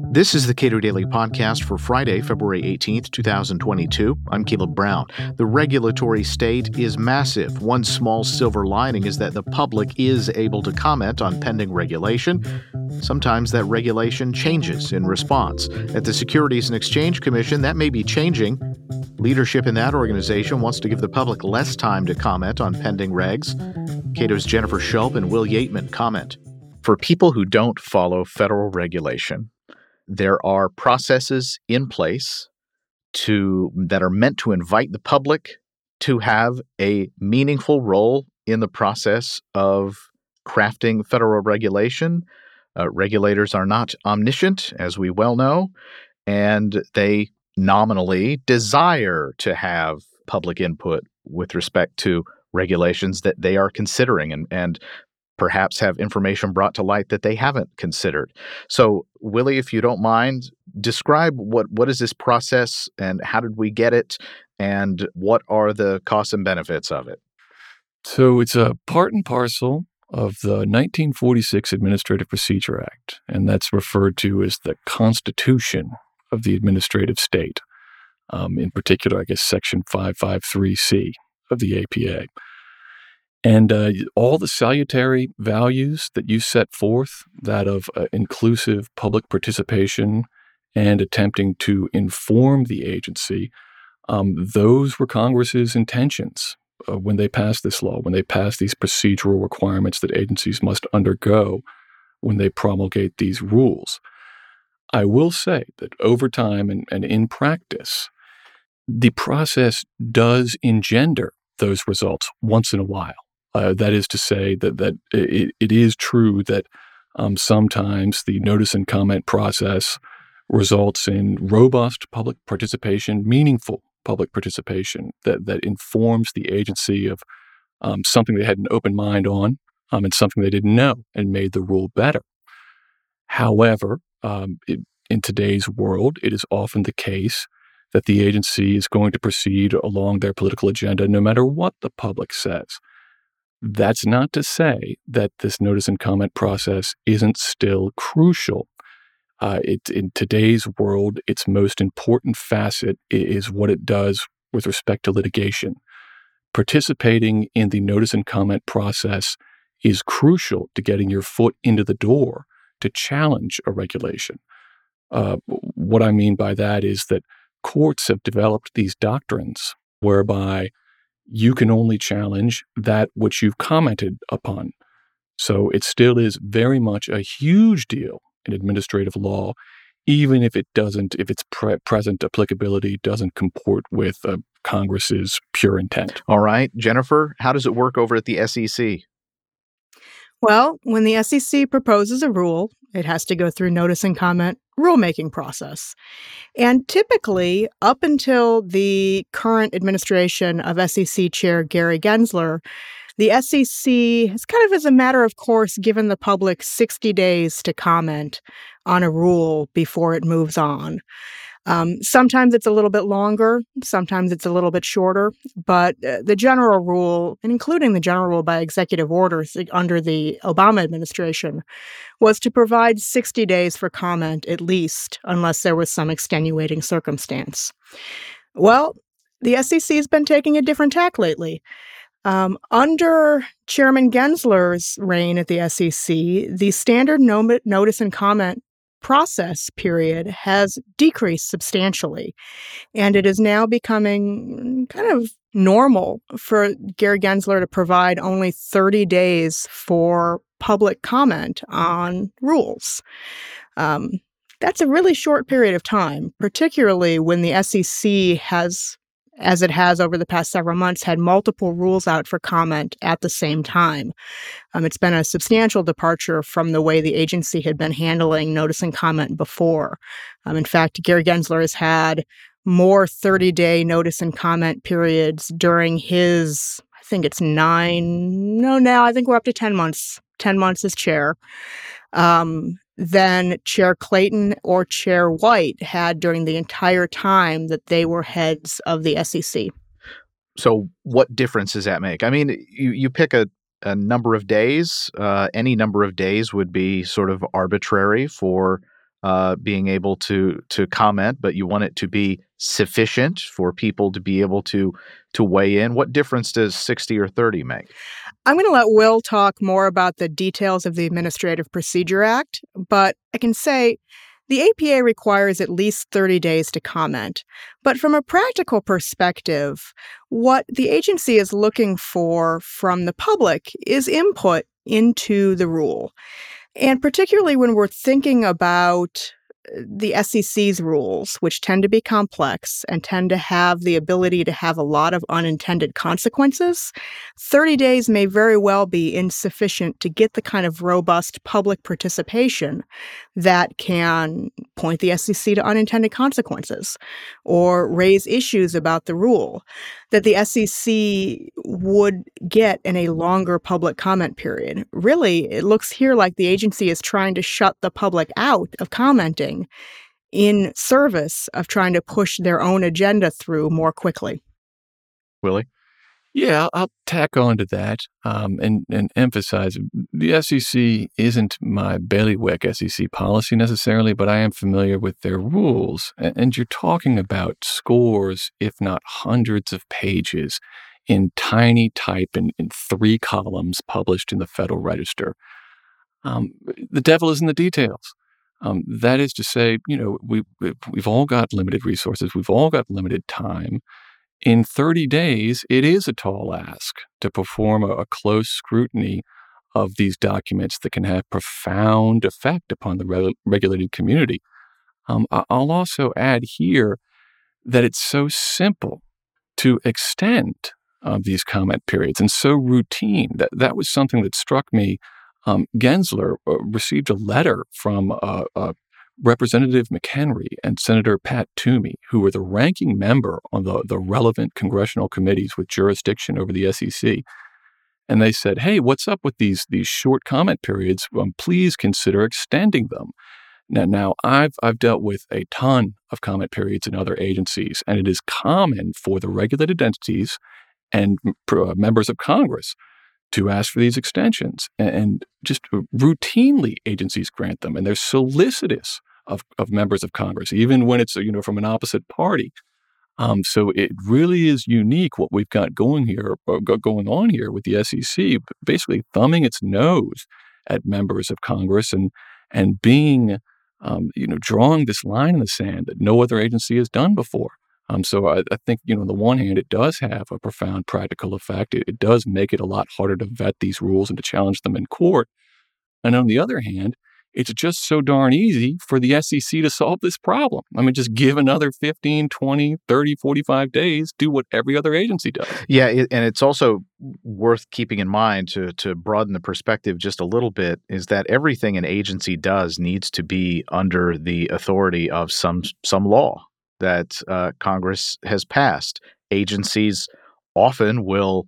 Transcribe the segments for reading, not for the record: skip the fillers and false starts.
This is the Cato Daily Podcast for Friday, February 18th, 2022. I'm Caleb Brown. The regulatory state is massive. One small silver lining is that the public is able to comment on pending regulation. Sometimes that regulation changes in response. At the Securities and Exchange Commission, that may be changing. Leadership in that organization wants to give the public less time to comment on pending regs. Cato's Jennifer Schulp and Will Yateman comment. For people who don't follow federal regulation, there are processes in place that are meant to invite the public to have a meaningful role in the process of crafting federal regulation. Regulators are not omniscient, as we well know, and they nominally desire to have public input with respect to regulations that they are considering and perhaps have information brought to light that they haven't considered. So, Willie, if you don't mind, describe what is this process and how did we get it and what are the costs and benefits of it? So it's a part and parcel of the 1946 Administrative Procedure Act, and that's referred to as the Constitution of the Administrative State. In particular, I guess Section 553C of the APA. And all the salutary values that you set forth, that of inclusive public participation and attempting to inform the agency, those were Congress's intentions when they passed this law, when they passed these procedural requirements that agencies must undergo when they promulgate these rules. I will say that over time and in practice, the process does engender those results once in a while. That is to say that it is true that sometimes the notice and comment process results in robust public participation, meaningful public participation that informs the agency of something they had an open mind on and something they didn't know and made the rule better. However, in today's world, it is often the case that the agency is going to proceed along their political agenda no matter what the public says. That's not to say that this notice and comment process isn't still crucial. In today's world, its most important facet is what it does with respect to litigation. Participating in the notice and comment process is crucial to getting your foot into the door to challenge a regulation. What I mean by that is that courts have developed these doctrines whereby you can only challenge that which you've commented upon. So it still is very much a huge deal in administrative law, even if its present applicability doesn't comport with Congress's pure intent. All right, Jennifer, how does it work over at the SEC? Well, when the SEC proposes a rule, it has to go through notice and comment rulemaking process. And typically, up until the current administration of SEC Chair Gary Gensler, the SEC has kind of as a matter of course given the public 60 days to comment on a rule before it moves on. Sometimes it's a little bit longer, sometimes it's a little bit shorter, but the general rule, and including the general rule by executive orders under the Obama administration, was to provide 60 days for comment at least, unless there was some extenuating circumstance. Well, the SEC has been taking a different tack lately. Under Chairman Gensler's reign at the SEC, the standard notice and comment process period has decreased substantially, and it is now becoming kind of normal for Gary Gensler to provide only 30 days for public comment on rules. That's a really short period of time, particularly when the SEC has, as it has over the past several months, had multiple rules out for comment at the same time. It's been a substantial departure from the way the agency had been handling notice and comment before. In fact, Gary Gensler has had more 30-day notice and comment periods during his, I think it's now I think we're up to 10 months as chair, than Chair Clayton or Chair White had during the entire time that they were heads of the SEC. So what difference does that make? I mean, you pick a number of days. Any number of days would be sort of arbitrary for being able to comment, but you want it to be sufficient for people to be able to weigh in. What difference does 60 or 30 make? I'm going to let Will talk more about the details of the Administrative Procedure Act, but I can say the APA requires at least 30 days to comment. But from a practical perspective, what the agency is looking for from the public is input into the rule. And particularly when we're thinking about the SEC's rules, which tend to be complex and tend to have the ability to have a lot of unintended consequences, 30 days may very well be insufficient to get the kind of robust public participation that can point the SEC to unintended consequences or raise issues about the rule that the SEC would get in a longer public comment period. Really, it looks here like the agency is trying to shut the public out of commenting in service of trying to push their own agenda through more quickly. Willie? Yeah, I'll tack on to that and emphasize the SEC isn't my bailiwick SEC policy necessarily, but I am familiar with their rules. And you're talking about scores, if not hundreds of pages in tiny type in 3 columns published in the Federal Register. The devil is in the details. That is to say, we've all got limited resources. We've all got limited time. In 30 days, it is a tall ask to perform a close scrutiny of these documents that can have profound effect upon the regulated community. I'll also add here that it's so simple to extend these comment periods and so routine. That was something that struck me. Gensler received a letter from Representative McHenry and Senator Pat Toomey, who were the ranking member on the relevant congressional committees with jurisdiction over the SEC. And they said, hey, what's up with these short comment periods? Please consider extending them. Now I've dealt with a ton of comment periods in other agencies, and it is common for the regulated entities and members of Congress to ask for these extensions. And just routinely agencies grant them, and they're solicitous of members of Congress, even when it's from an opposite party. So it really is unique what we've got going on here with the SEC, basically thumbing its nose at members of Congress and being, drawing this line in the sand that no other agency has done before. So I think, on the one hand, it does have a profound practical effect. It does make it a lot harder to vet these rules and to challenge them in court. And on the other hand, it's just so darn easy for the SEC to solve this problem. I mean, just give another 15, 20, 30, 45 days, do what every other agency does. Yeah, and it's also worth keeping in mind to broaden the perspective just a little bit is that everything an agency does needs to be under the authority of some law that Congress has passed. Agencies often will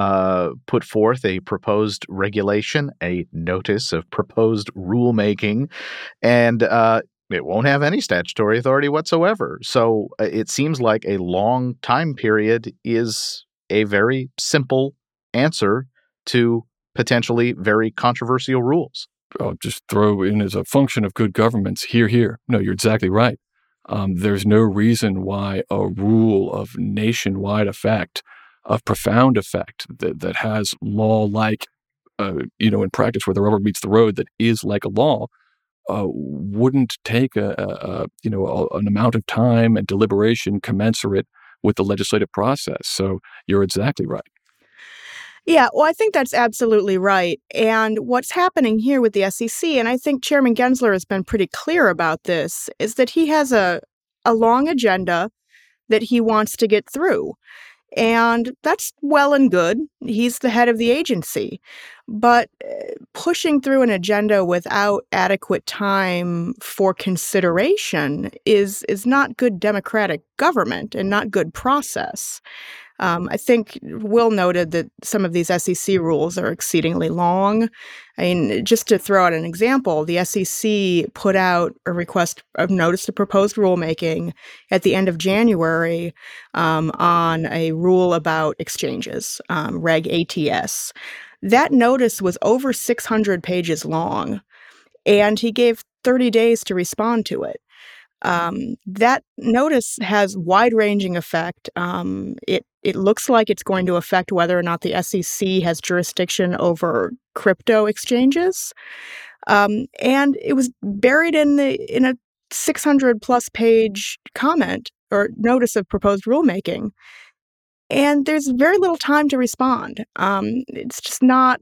put forth a proposed regulation, a notice of proposed rulemaking, and it won't have any statutory authority whatsoever. So it seems like a long time period is a very simple answer to potentially very controversial rules. I'll just throw in as a function of good governance, here. No, you're exactly right. There's no reason why a rule of nationwide effect, of profound effect, that has law-like, in practice where the rubber meets the road, that is like a law, wouldn't take an amount of time and deliberation commensurate with the legislative process. So you're exactly right. Yeah, well, I think that's absolutely right. And what's happening here with the SEC, and I think Chairman Gensler has been pretty clear about this, is that he has a long agenda that he wants to get through. And that's well and good. He's the head of the agency. But pushing through an agenda without adequate time for consideration is not good democratic government and not good process. I think Will noted that some of these SEC rules are exceedingly long. I mean, just to throw out an example, the SEC put out a request of notice to proposed rulemaking at the end of January on a rule about exchanges, Reg ATS. That notice was over 600 pages long. And he gave 30 days to respond to it. That notice has wide-ranging effect. It looks like it's going to affect whether or not the SEC has jurisdiction over crypto exchanges. And it was buried in a 600-plus page comment or notice of proposed rulemaking. And there's very little time to respond. It's just not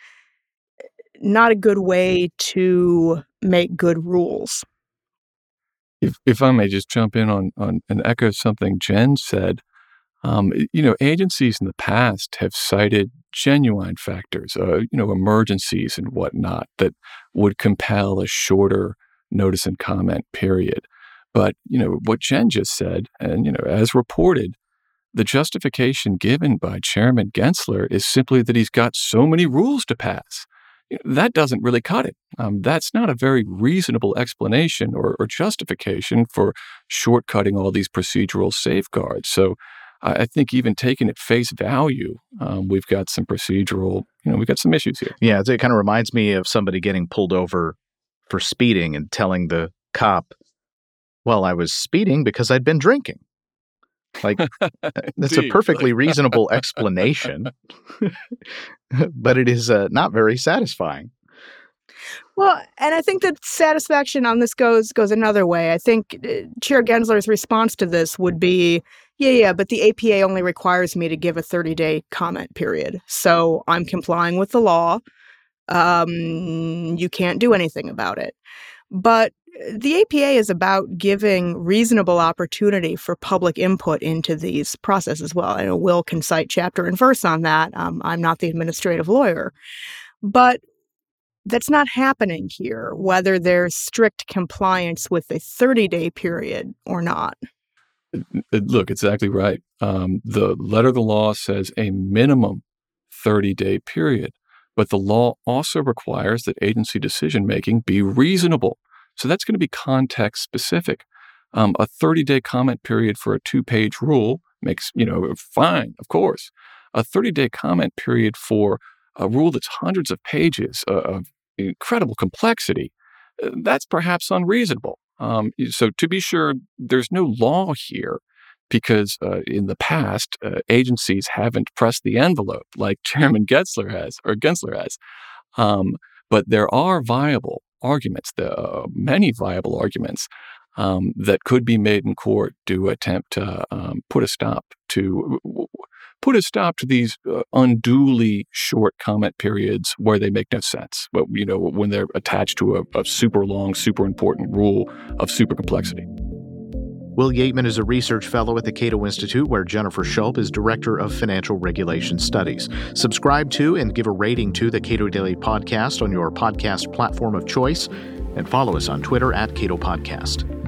a good way to make good rules. If I may just jump in on and echo something Jen said, agencies in the past have cited genuine factors, emergencies and whatnot that would compel a shorter notice and comment period. But, what Jen just said, and, as reported, the justification given by Chairman Gensler is simply that he's got so many rules to pass. That doesn't really cut it. That's not a very reasonable explanation or justification for shortcutting all these procedural safeguards. So I think even taking at face value, we've got some procedural, we've got some issues here. Yeah, it kind of reminds me of somebody getting pulled over for speeding and telling the cop, well, I was speeding because I'd been drinking. Like, that's a perfectly reasonable explanation, but it is not very satisfying. Well, and I think that satisfaction on this goes another way. I think Chair Gensler's response to this would be, yeah, but the APA only requires me to give a 30-day comment period. So I'm complying with the law. You can't do anything about it. But the APA is about giving reasonable opportunity for public input into these processes as well. I know Will can cite chapter and verse on that. I'm not the administrative lawyer. But that's not happening here, whether there's strict compliance with a 30-day period or not. Look, exactly right. The letter of the law says a minimum 30-day period, but the law also requires that agency decision-making be reasonable. So that's going to be context specific. A 30-day comment period for a 2-page rule makes, fine, of course. A 30-day comment period for a rule that's hundreds of pages of incredible complexity, that's perhaps unreasonable. So to be sure, there's no law here because in the past, agencies haven't pressed the envelope like Chairman Gensler has. But there are viable arguments, many viable arguments that could be made in court to attempt to put a stop to these unduly short comment periods where they make no sense. But when they're attached to a super long, super important rule of super complexity. Will Yeatman is a research fellow at the Cato Institute, where Jennifer Schulp is director of financial regulation studies. Subscribe to and give a rating to the Cato Daily Podcast on your podcast platform of choice, and follow us on Twitter @Cato Podcast.